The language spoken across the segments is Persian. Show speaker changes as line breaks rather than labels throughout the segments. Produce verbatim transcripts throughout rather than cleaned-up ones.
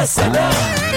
سلام.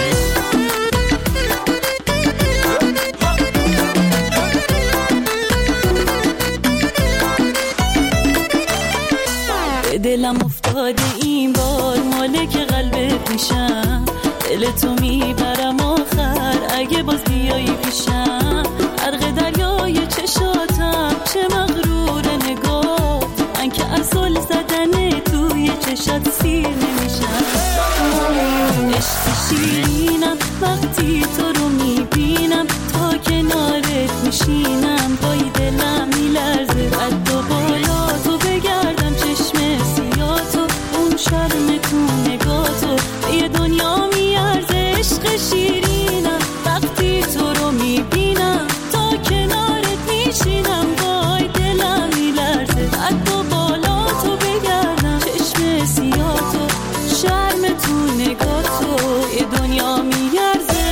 دلم افتاده این بار مالک قلب پیشم، دل تو میبرم آخر اگه باز بیایی پیشم. غرق دریای چشاتم چه مغرور نگاه، من که اصل زدن توی چشات سیر نمیشم. عشق شیرینم وقتی تو رو میبینم، تا کنارت میشینم پای دلم میلرزه. قد و بالا تو بگردم چشم سیاتو، اون شرم تو نگاتو یه دنیا میارزه. عشق شیرینم وقتی تو رو میبینم، تا کنارت میشینم پای دلم میلرزه. قد و بالا تو بگردم چشم سیاتو، شرم تو نگاتو یه دنیا میارزه.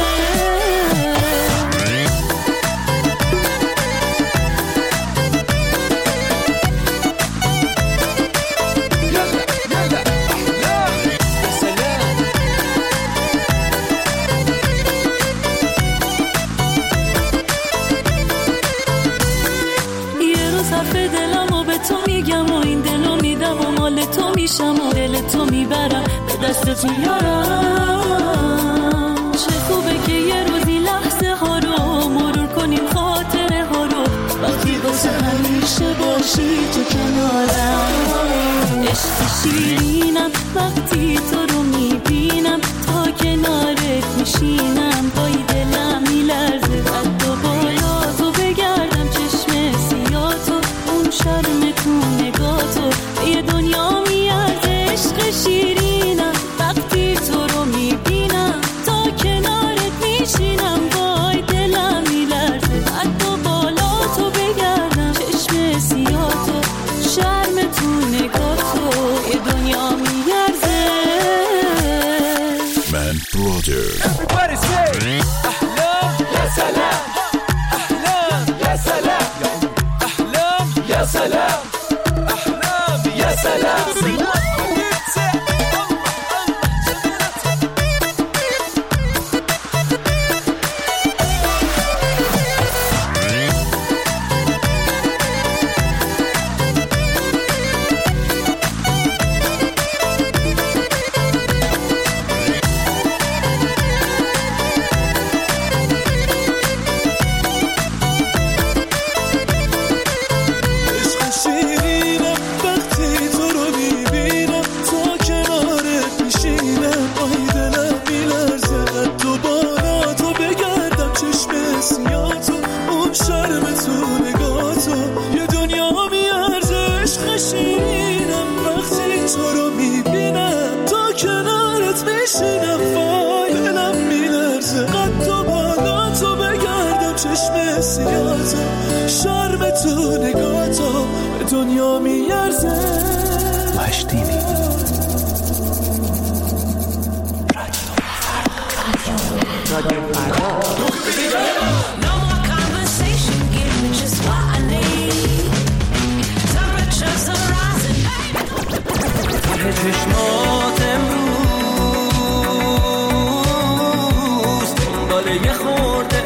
تو میشم و دل تو میبرم به دستت میارم. چه خوبه که یه روزی لحظه ها رو مرور کنیم، خاطره ها رو وقتی واسه همیشه باشی تو کنارم. عشق شیرینم وقتی تو رو میبینم، تا کنارت میشینم پای دلم میلرزه. قد و بالا تو بگردم چشم سیاتو، اون شرم تو نگاتو یه دنیا میارزه. عشق شیرینم وقتی تو رو میبینم، تا کنارت میشینم وای دلم میلرزه. قد و بالا تو بگردم چشم سیاتو، شرم تو نگاتو یه دنیا میارزه.
من برادر Everybody say احلام یا سلام، احلام یا سلام، احلام یا سلام، احلام یا سلام. شرم تو نگاتو به دنیا میارزه. وحشتینی رادیو فردا. No more conversation, give me just what I need. Temperatures are rising. ته چشمات امروز دنبال یه خورده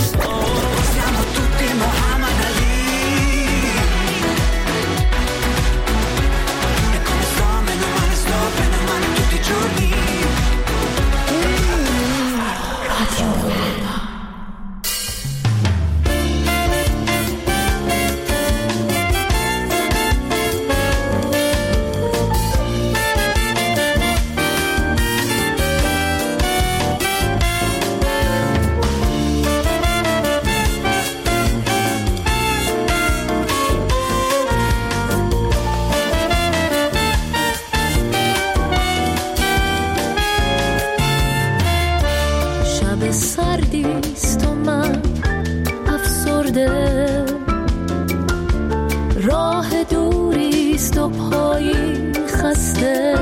سردیست و من افسرده، راه دوریست و پایی خسته.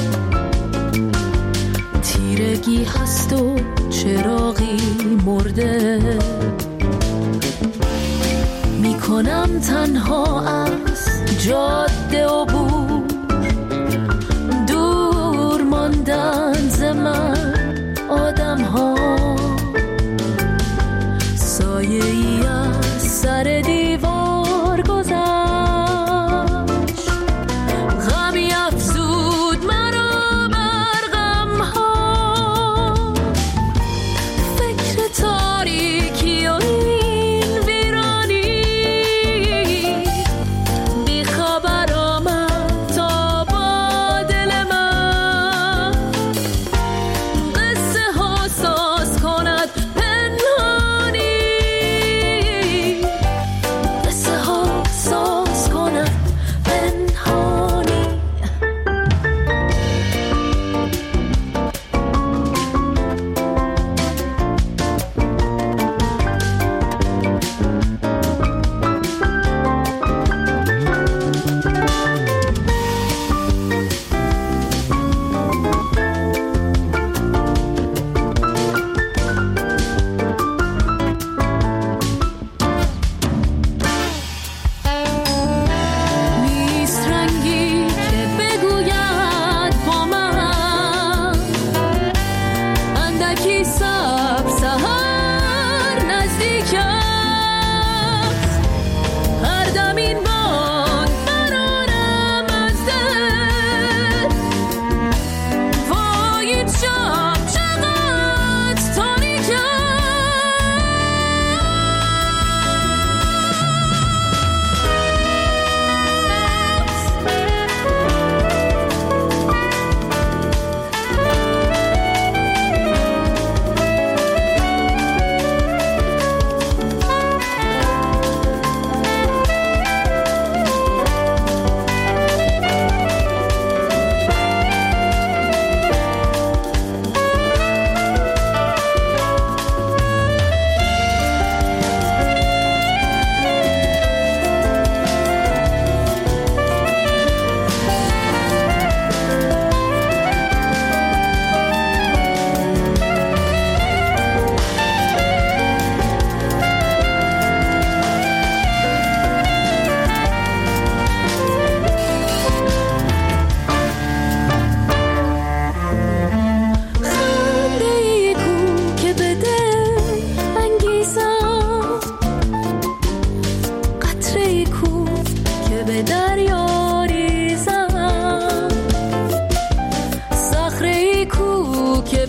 تیرگی هست و چراغی مرده، میکنم تنها از جاده عبور. دور ماندن ز من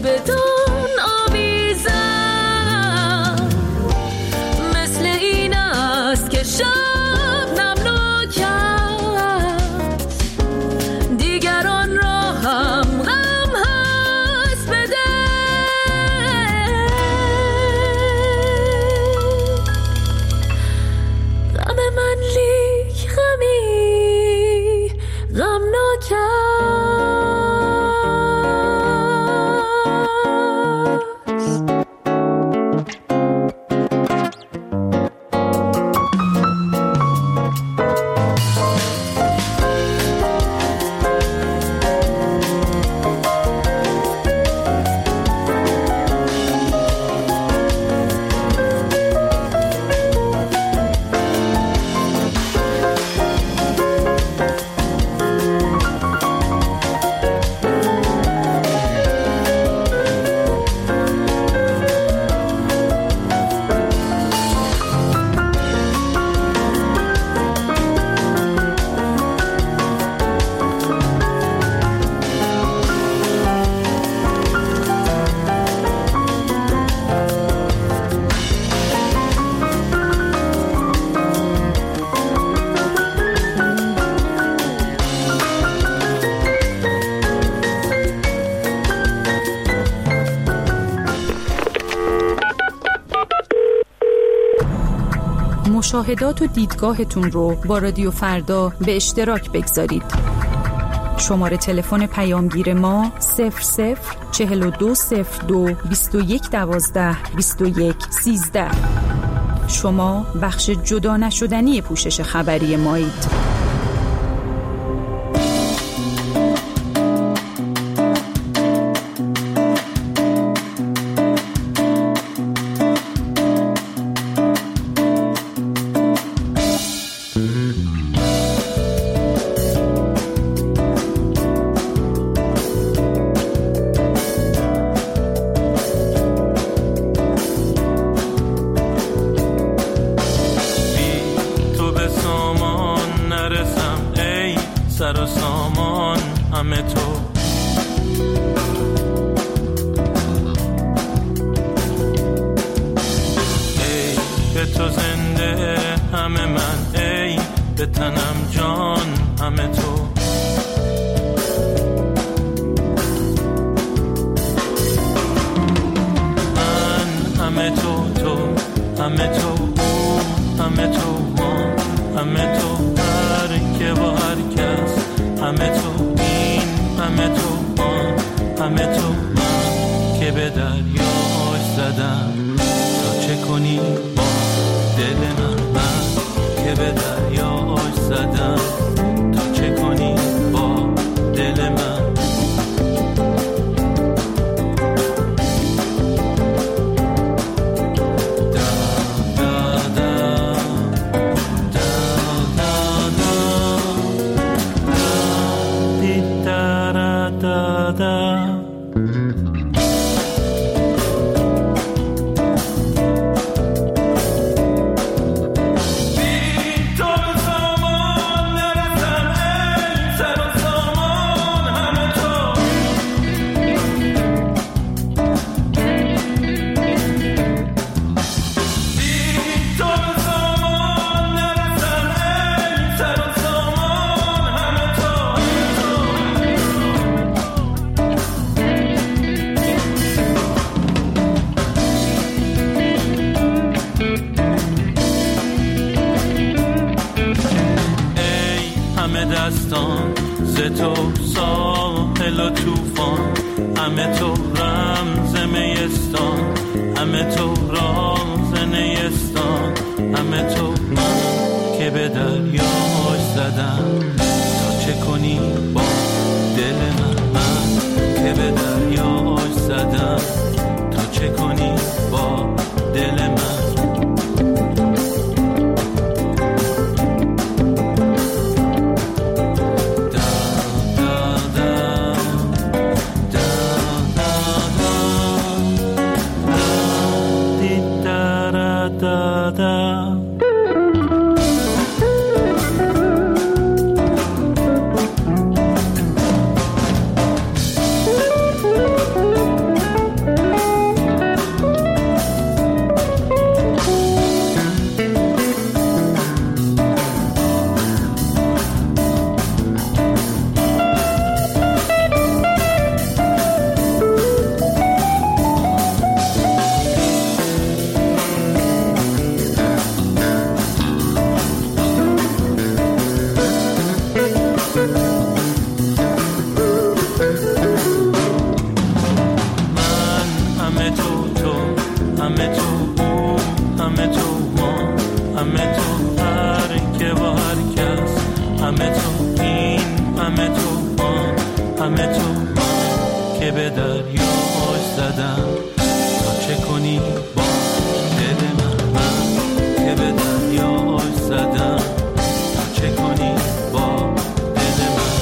بدون آویزم، مثل این است که شب نمناک است، دیگران را هم غم هست بده. غم من لیک غمی غمناک است.
مشاهدات و دیدگاهتون رو با رادیو فردا به اشتراک بگذارید. شماره تلفن پیامگیر ما صفر صفر چهل و دو صفر دو بیست و یک دوازده بیست و یک سیزده. شما بخش جدا نشدنی پوشش خبری مایید.
سر و سامان همه تو، ای به تو زنده همه من، ای به تنم جان همه تو. من همه تو، تو همه تو، او همه تو، ما همه تو، هر که با هر کس همه تو، این همه تو، آن همه تو. من که به دریاش زدم تا چه کنی با دل من، من که به دریاش زدم تا چه کنی با دل من. دستان ز تو ساحل و توفان، همه تو رمز میستان، همه تو راز نیستان، همه تو. من که به دریاش زدم تا چه کنی با دل من، من که به دریاش زدم تا چه کنی با دل من. همه تو ما، همه تو هر که با هر کس، همه تو این، همه تو ما، همه تو ما که به دریاش زدم تا چه کنی با دل من، من که به دریاش زدم تا چه کنی با دل من.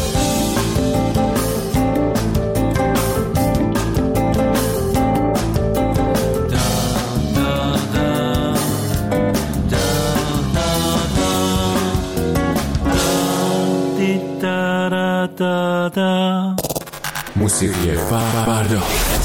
دا دا
موسیقی فردا.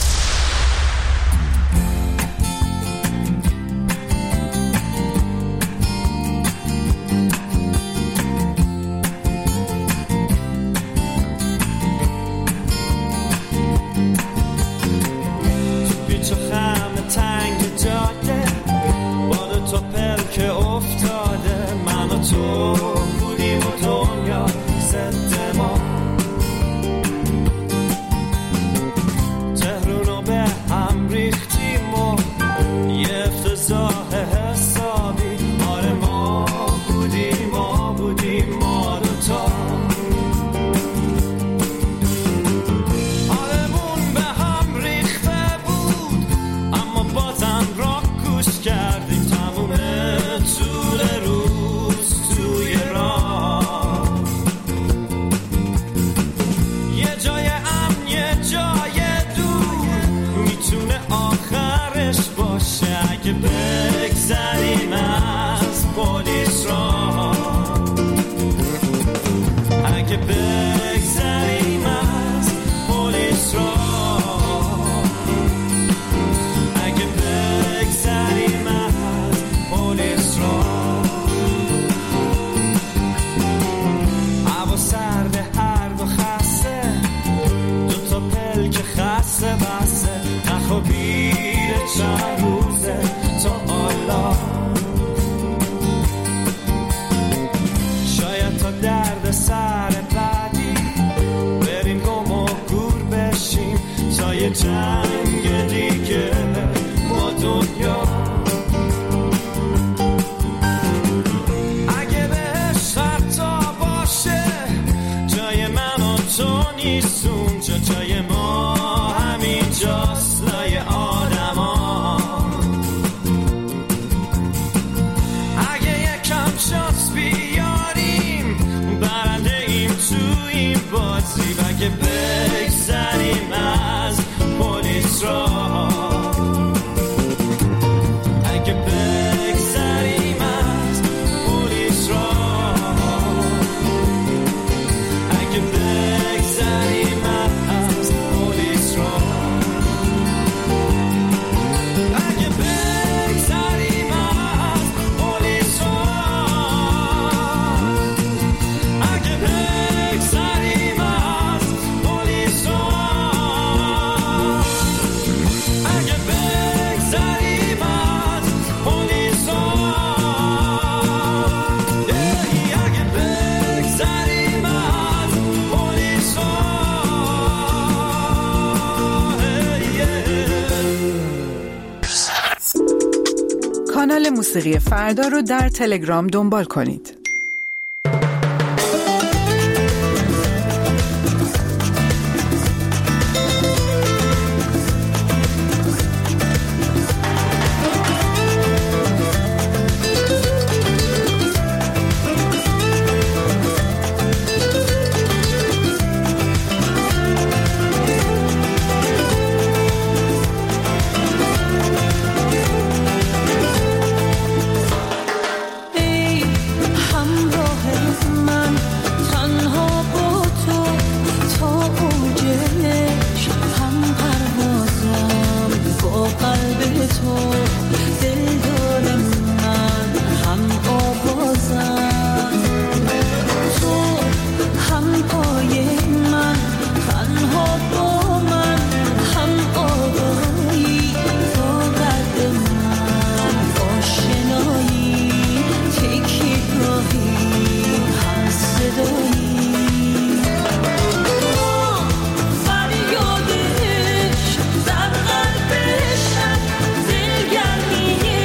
جنگ دیگه با دنیا اگه بهش حتی باشه جای من و تو نیست اونجا، جای ما همین جاست لای آدم ها. اگه یکم شانس بیاریم برنده ایم تو این بازی و اگه بگذریم از پلیس را، اگه بگذریم از پلیس را، اگه بگذریم از پلیس را، اگه بگذریم از پلیس را، اگه بگذریم از پلیس را، اگه بگذریم از پلیس را، اگه بگذریم از پلیس را.
کانال موسیقی فردا رو در تلگرام دنبال کنید.
فریادش در قلب شب دلگرمی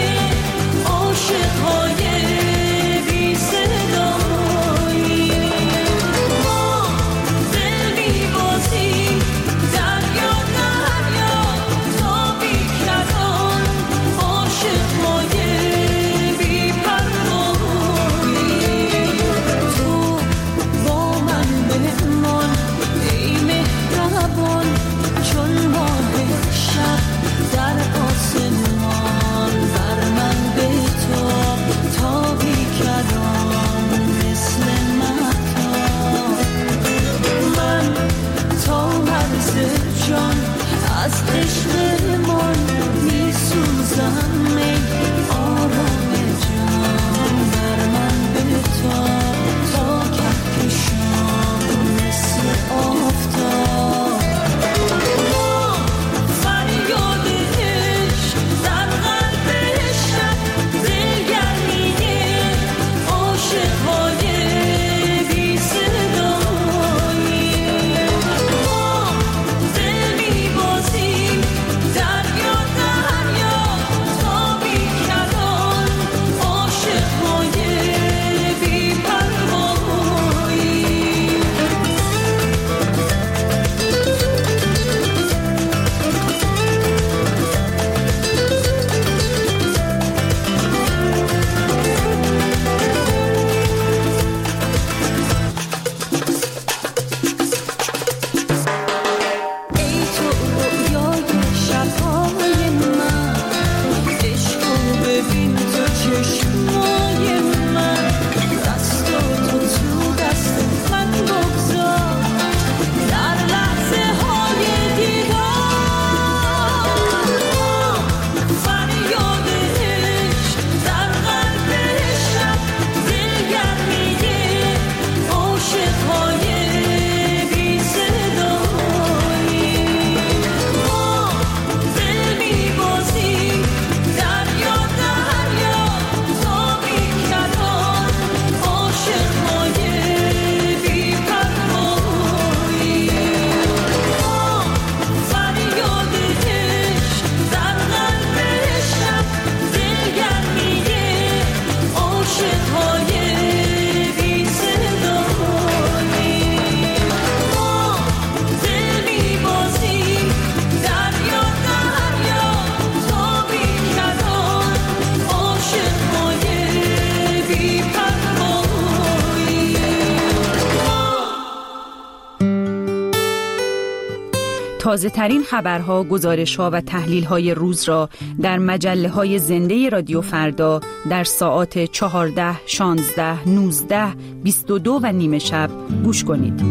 تازه ترین خبرها، گزارشها و تحلیل‌های روز را در مجله‌های زنده رادیو فردا در ساعات چهارده، شانزده، نوزده، بیست و دو و نیمه شب گوش کنید.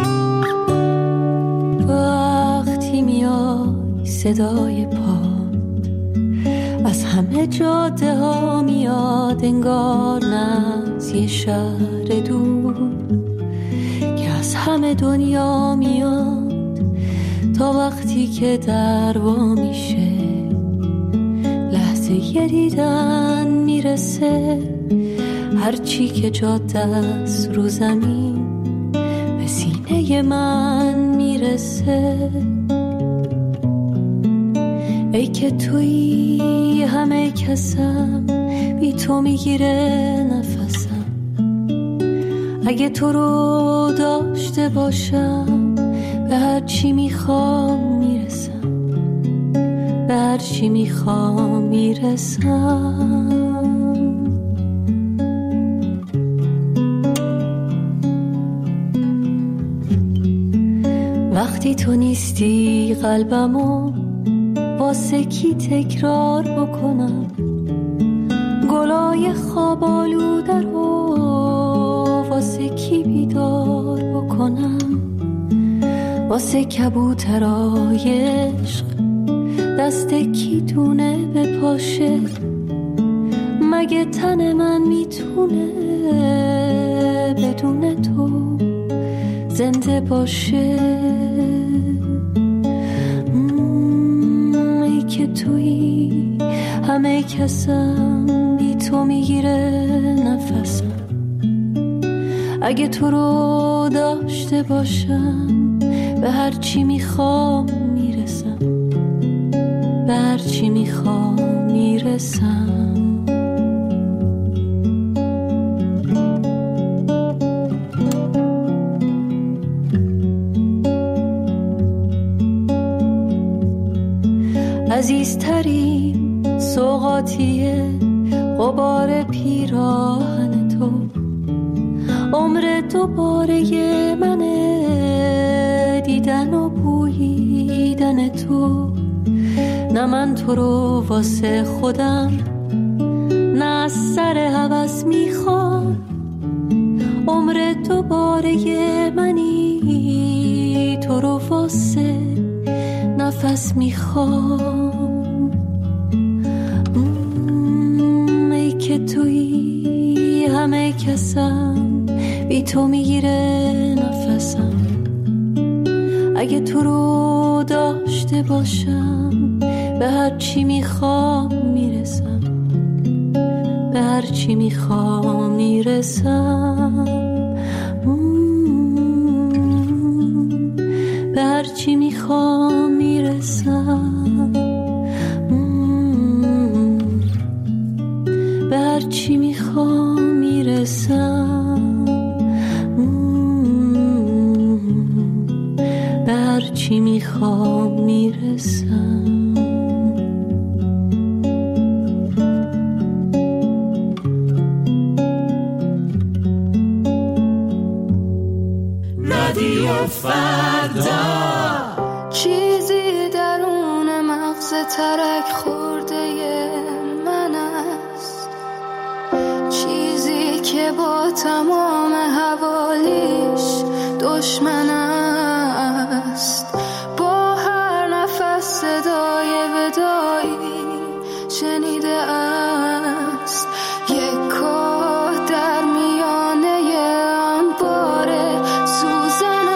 وقتی میای صدای پا از همه جاده ها میاد، انگار نه از یه شهر دور که از همه دنیا میاد، تا وقتی که در وا میشه لحظه یه دیدن میرسه. هرچی که جاده است رو زمین به سینه من میرسه. ای که توی همه کسم، بی تو میگیره نفسم. اگه تو رو داشته باشم به هر چی میخوام میرسم، به هر چی میخوام میرسم. وقتی تو نیستی قلبمو واسه کی تکرار بکنم، گلای خواب آلوده رو واسه کی بیدار بکنم، واسه کبوترای عشق دست کی دونه بپاشه. مگه تن من میتونه بدون تو زنده باشه؟ ای که توی همه کسم، بی تو میگیره نفسم. اگه تو رو داشته باشم به هر چی میخوام میرسم، به هر چی میخوام میرسم. عزیزترین سوغاتیه غبار پیراهن تو، عمر دوباره منه دیدن و بوییدن تو. نه من تو رو واسه خودم، نه از سر هوس میخوام. عمر دوباره منی تو رو واسه نفس میخوام. ای که توی همه کسم، بی تو میگیره نفسم. اگه تو رو داشته باشم به هر چی میخوام میرسم، به هر چی میخوام میرسم. به هر چی میخوام میرسم، به هر چی میخوام میرسم، به هر چی میخوام میرسم.
رادیو فردا،
چیزی درون مغز ترک خورده من است، چیزی که با تمام حوالیش دشمن است. با هر نفس صدای ودایی شنیده است، یک کاه در میانه انبار سوزن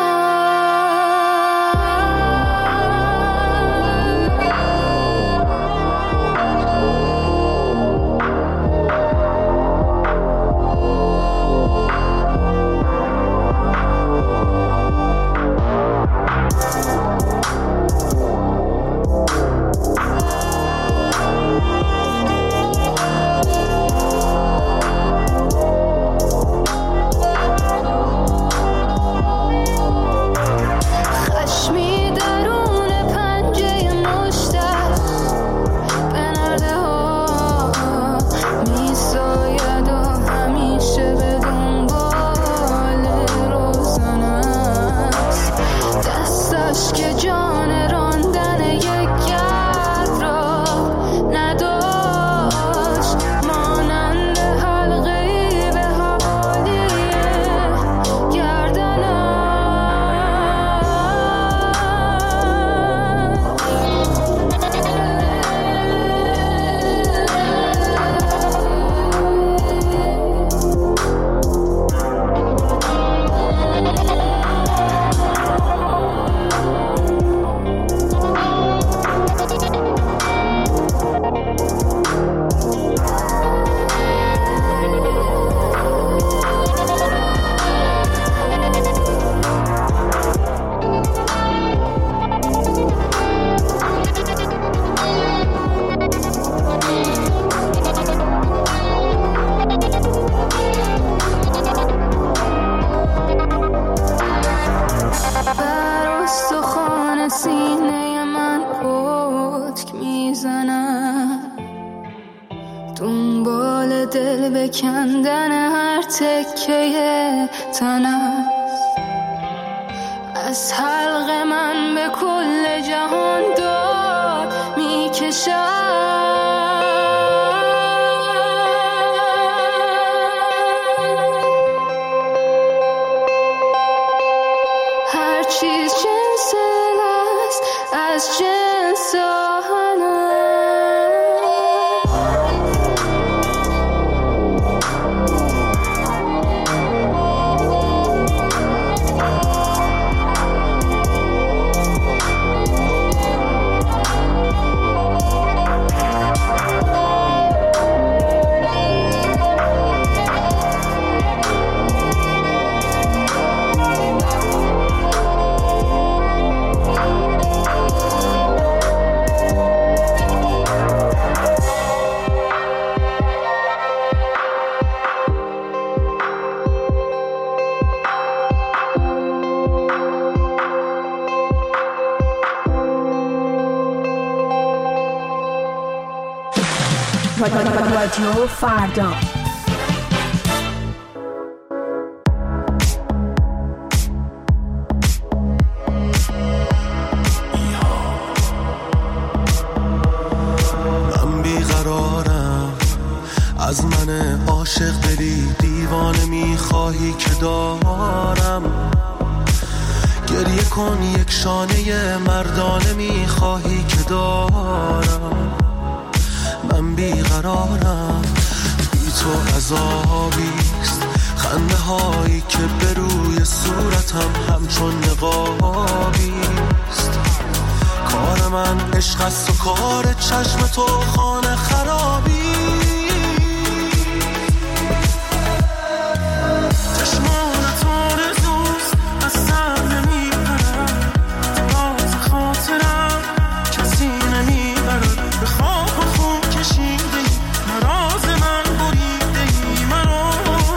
پتک میزنم، دنبال دل بکندن هر تکه تنم. از حلق من به کل جهان داد میکشم. هر چیز جنس است از جنس آهنم.
رادیو فردا.
من بیقرارم، از من عاشق دلی دیوانه میخواهی که دارم. گریه کن یک شانه مردانه میخواهی که دارم. من بیقرارم، بی تو عذابیست، خنده هایی که به روی صورتم همچون نقابیست. کار من عشق است و کار چشم تو خانه خرابی. چشمان تو رزوست از سر نمی برد، راز خاطرم کسی نمی برد. به خواب و خون کشیده ای نراز من بریده ای منو.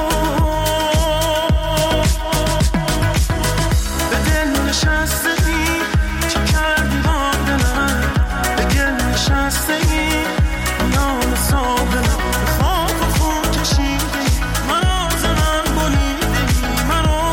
به دل نشسته ای چه کردی با دلم. به گل نشسته ای میان صابرم. به خواب و خون کشیده ای نراز من بریده ای منو.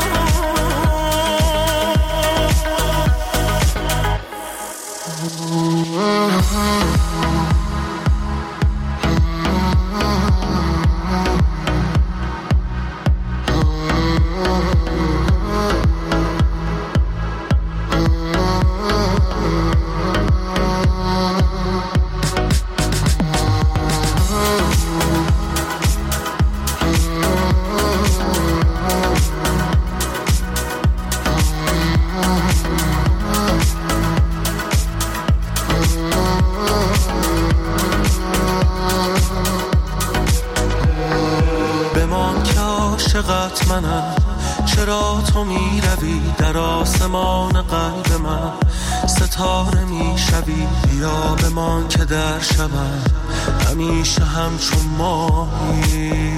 بمان که عاشقت منم، چرا تو می روی در آسمان قلب من. ستاره می شوی، بیا بمان که در شبم همیشه همچون ماهی.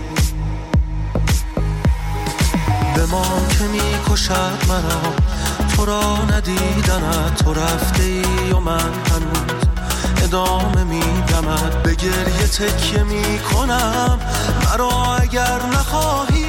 بمان که می کشد مرا تو را ندیدنت. تو رفته ای و من هنوز ادامه میدمد. به گریه تکیه میکنم مرا اگر نخواهی.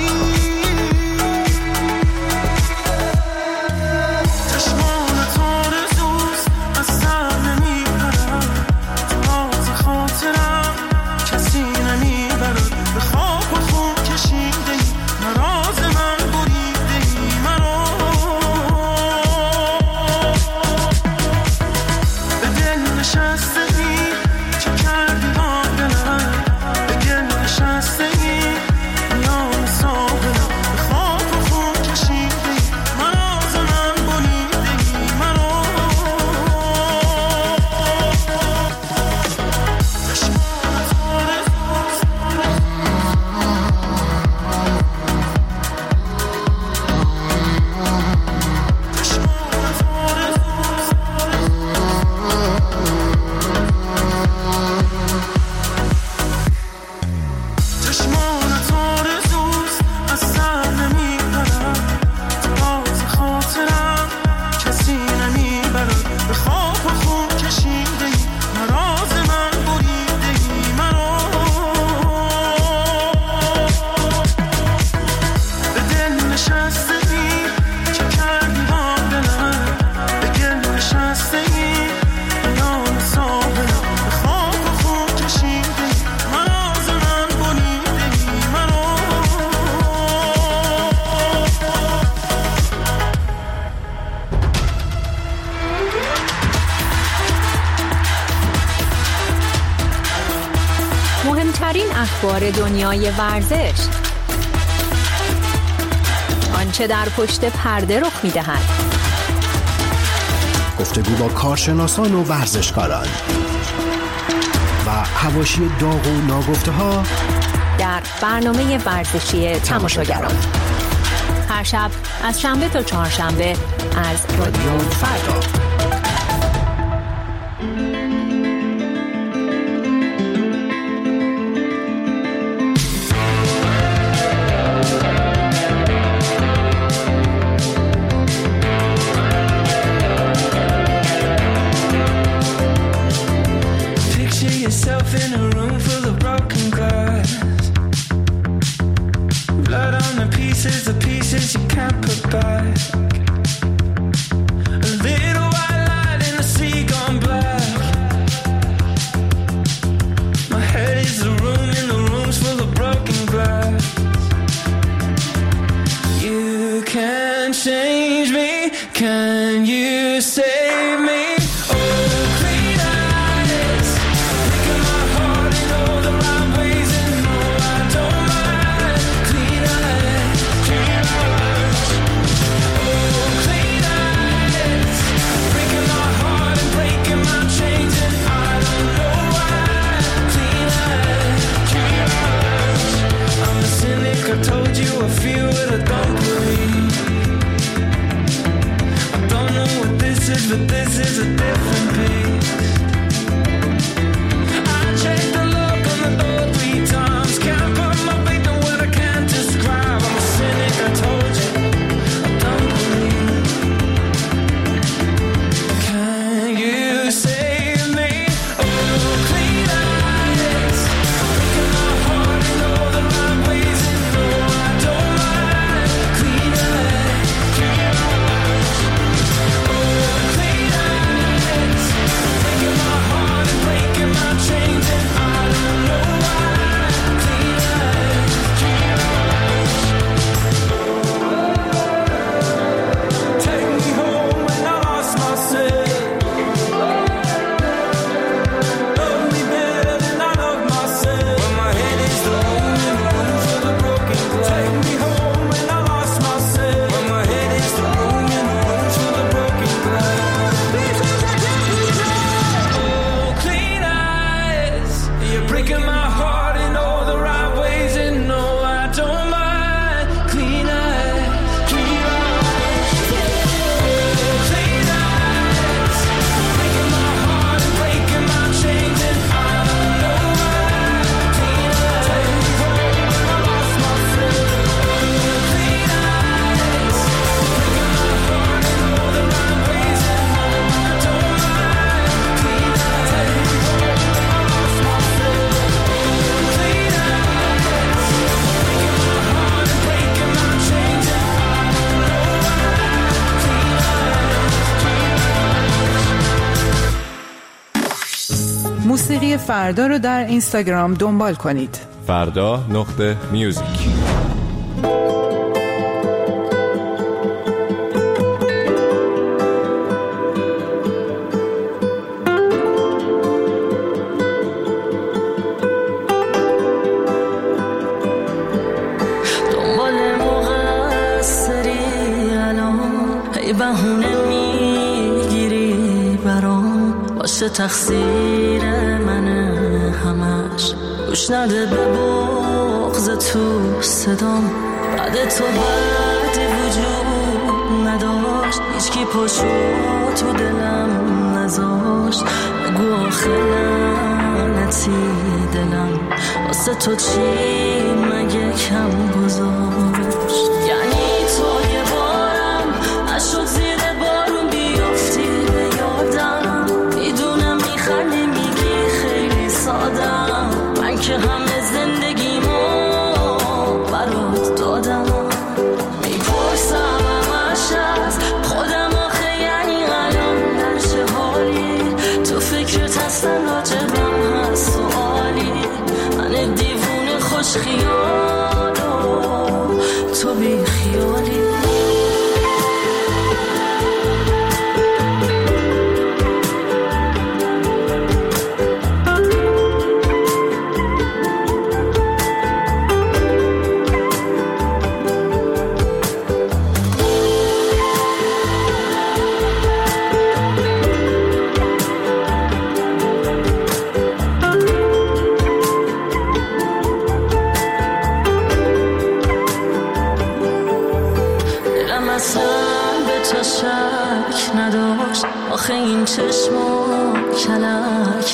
چشمان تو رزوست از سر نمیبرد، راز خاطرم کسی نمیبرد. به خواب و خون کشیده ای نراز من بریده ای منو. به دل نشسته ای چه کردی با دلم. به گل نشسته ای میان
مهمترین اخبار دنیای ورزش، آنچه در پشت پرده رخ می‌دهد،
گفتگو با کارشناسان و ورزشکاران و حواشی داغ و ناگفته‌ها
در برنامه ورزشی تماشاگران. هر شب از شنبه تا چهارشنبه از رادیو فردا.
موسیقی فردا رو در اینستاگرام دنبال کنید.
فردا نقطه میوزیک.
دنبال مقصری الان، هی بهونه میگیری برام، باشه تقصیر منه همش، گوش نده به بغض تو صدام، بعد تو بعدی وجود نداشت، هیچکی پاشو تو دلم نذاشت، بگو آخه لعنتی دلم واسه تو چی مگه کم گذاشت، یعنی تو یه بارم نشد زیر بارون بیافتی به یادم، میدونم میخندی میگی خیلی سادم، من که همه زندگیمو برات دادم، میپرسم همش از خودم آخه یعنی الان در چه حالی، تو فکرت اصلا راجبم هست سوالی، من دیوونه خوش خیالو تو بی خیالی.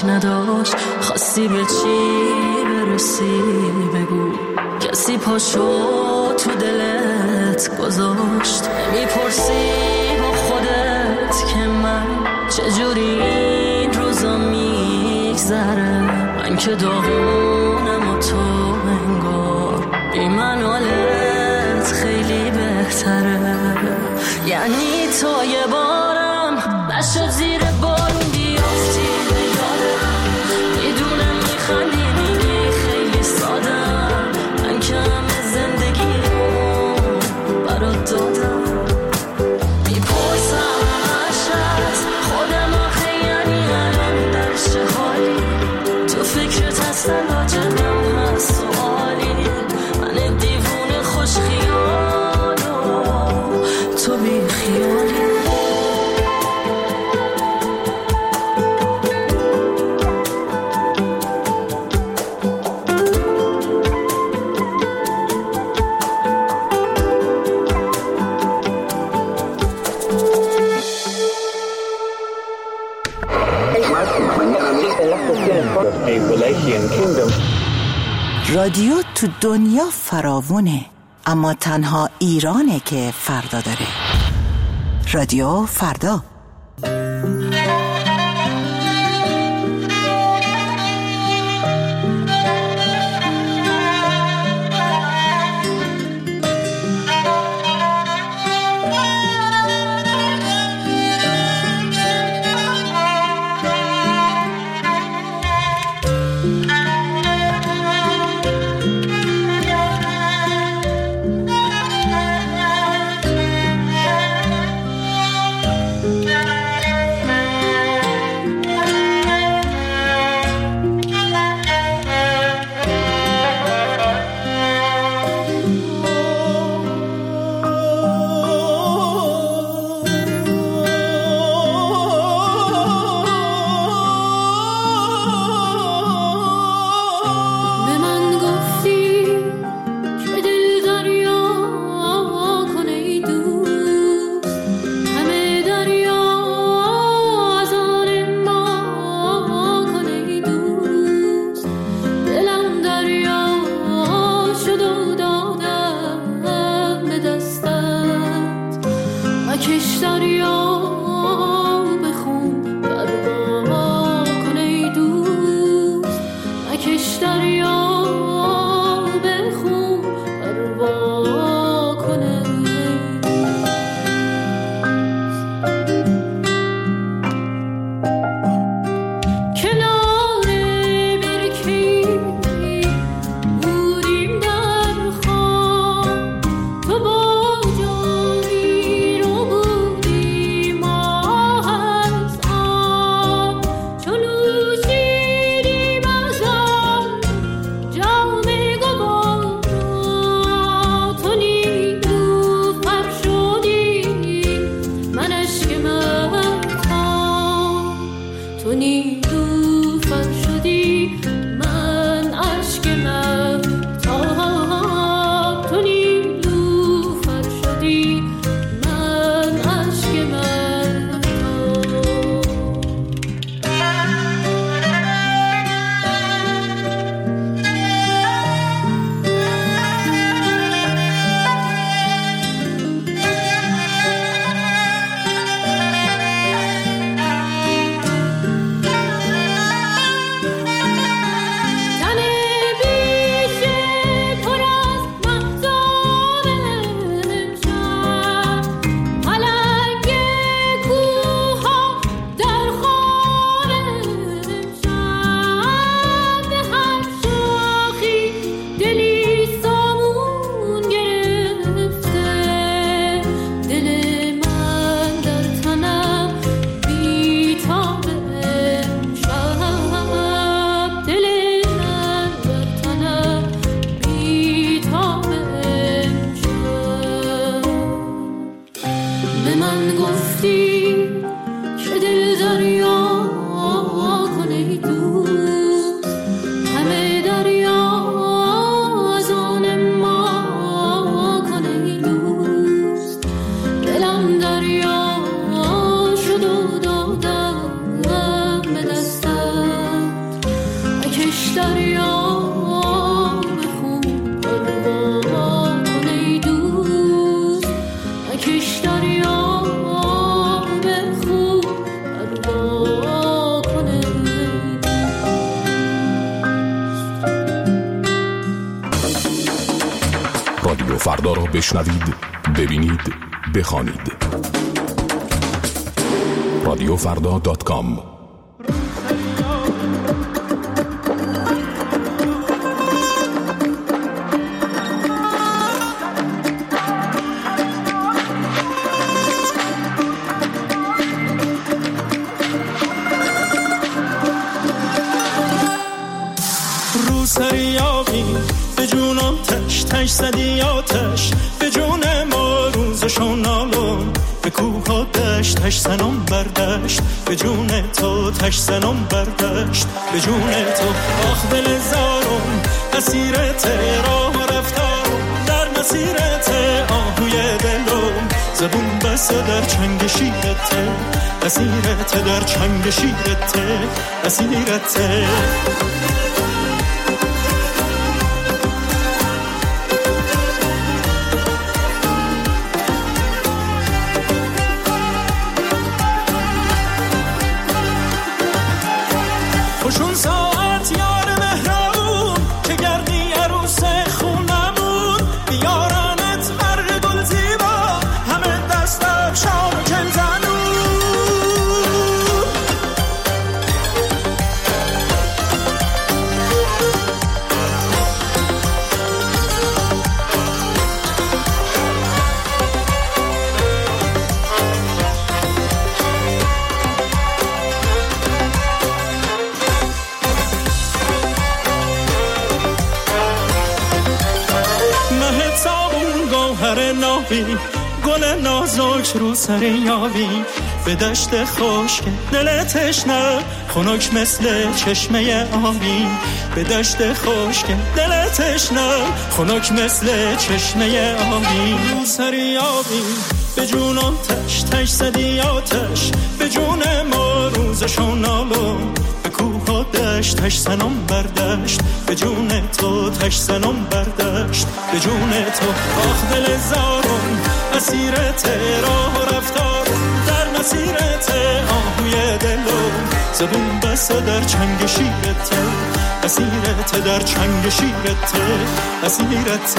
فکر نداشت خواستی به چی برسی بگو کسی پاشو تو دلت گذاشت میپرسی با خودت که من چجوری این روزا میگذره من که داغونم و تو انگار بی من حالت خیلی بهتره یعنی تو یه بارم نشد زیر بارون بیافتی یادم میدونم میخندی میگی خیلی سادم من که همه زندگی رو برات دادم میپرسم همش از خودم آخه یعنی الان در چه حالی تو فکرت هستن راجبم هست سوالی من دیوونه خوش خیال تو بی خیالی
رادیو تو دنیا فراوونه اما تنها ایرانه که فردا داره. رادیو فردا.
رادیو فردا را بشنوید، ببینید، بخوانید. رادیو فردا دات کام.
سریابی به جونم تش تش زدی آتش، به جون ما روزشون نالون، به کوه ها دشت تش زنم بردشت، به جون تو تش زنم بردشت، به جون تو آخ دل زارم اسیرت راه رفتارم، در مسیرت آهوی دلم، زبون بسته در چنگ شیرت، اسیرت در چنگ شیرت، اسیرت. خوشون ساعت یار مهربون که گردی عروس خونمون، بیارنت هر گل زیبا همه دستت شام و کنزنون. نابی گل نازک رو سر یابی، به دشت خشک دل تشنه خنک مثل چشمه آبی، به دشت خشک دل تشنه خنک مثل چشمه آبی. رو سر یابی به جونم تش تش زدی آتش، به جون ما روزشون نالون، به کوه ها دشت تش زنم بردشت، به جون تو تش زنم بردشت، به جون تو آخ دل زارم اسیرت راه رفتارم، در مسیرت آهوی دلم، زبون بسته در چنگ شیرت، اسیرت در چنگ شیرت، اسیرت.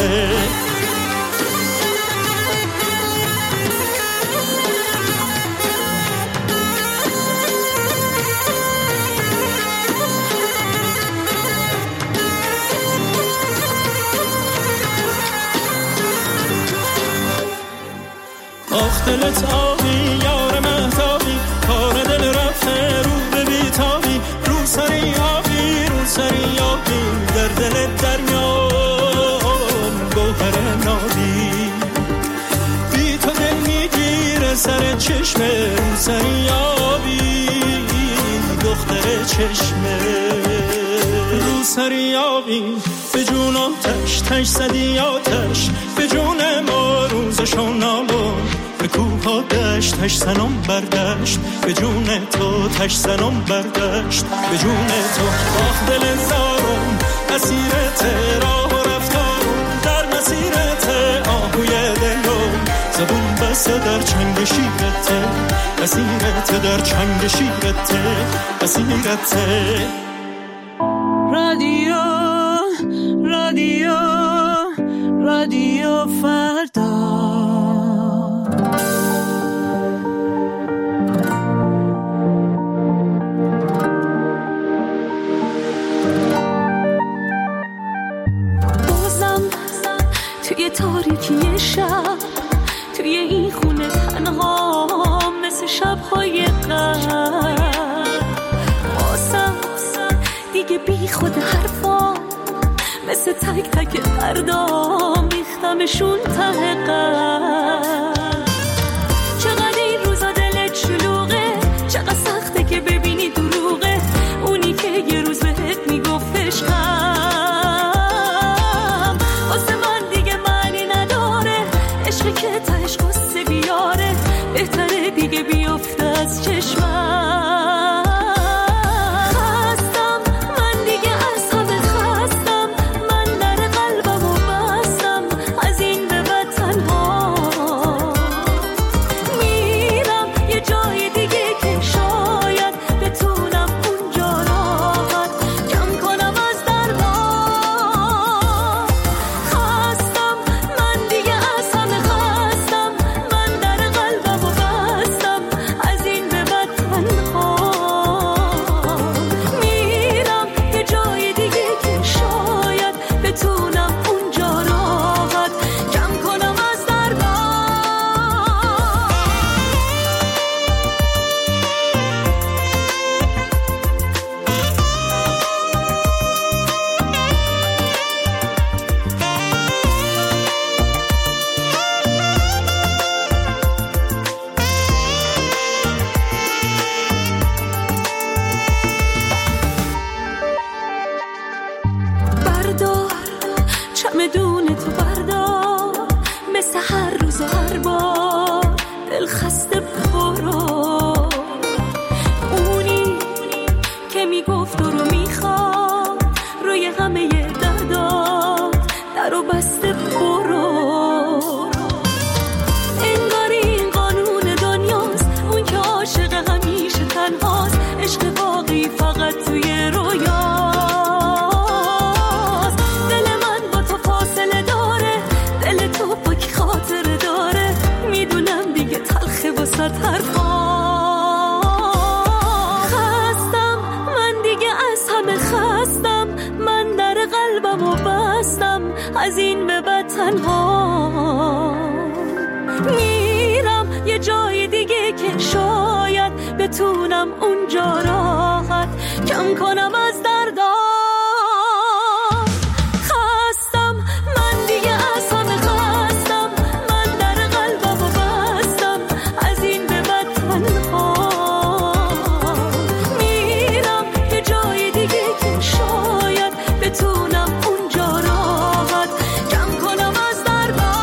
آخ دلت آبی یار مهتابی، کار دل رفته رو به بیتابی، رو سری آبی رو سری آبی، در دل دریام گوهر نابی، بی تو دل میگیره سر چشمه، رو سری آبی دختر چشمه، رو سری آبی به جونم تش تش زدی آتش، به جون ما روزشون نالون، به کوه ها دشت تش زنم بردشت، به جون تو تش زنم بردشت، به جون تو آخ دل زارم اسیرت راه و رفتارم، در مسیرت آهوی دلم، زبون بسته در چنگ شیرت، اسیرت در چنگ شیرت، اسیرت.
رادیو رادیو رادیو فردا. بازم توی تاریکی شب، توی این خونه تنها مثل شب‌های قبل، بازم دیگه بی خود حرفا مثل تک تک اردام میختمشون ته قلب. چقدر این روزا دلت شلوغه، چقدر سخته که ببینی دروغه اونی که یه روز بهت میگفت عشقم، واسه من دیگه معنی نداره، عشقی که تهش قصه بیاره، بهتره دیگه بیفته از چشمم. از این به بعد تنها میرم یه جای دیگه که شاید بتونم اونجا راحت کم کنم از دردام. خستم من دیگه از همه خستم، من در قلبم و بستم از این به بعد تنها میرم یه جای دیگه که شاید بتونم اونجا راحت کم کنم از دردام.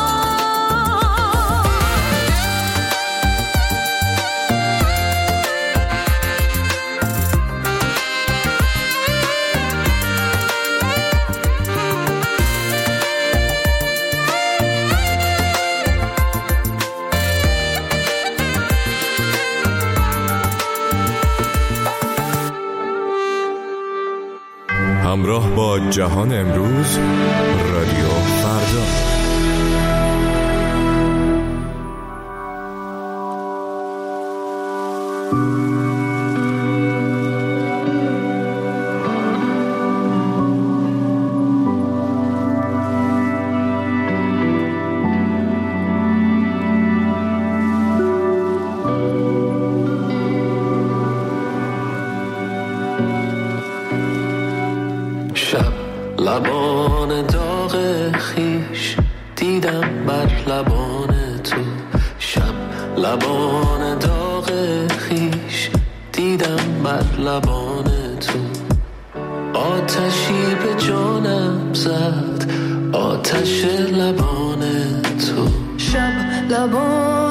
همراه با جهان امروز، رادیو فردا.
لبان داغ خیش دیدم بر لبان تو، شب لبان داغ خیش دیدم بر لبان تو. آتشی به جانم زد، آتش لبان تو.
شب لبان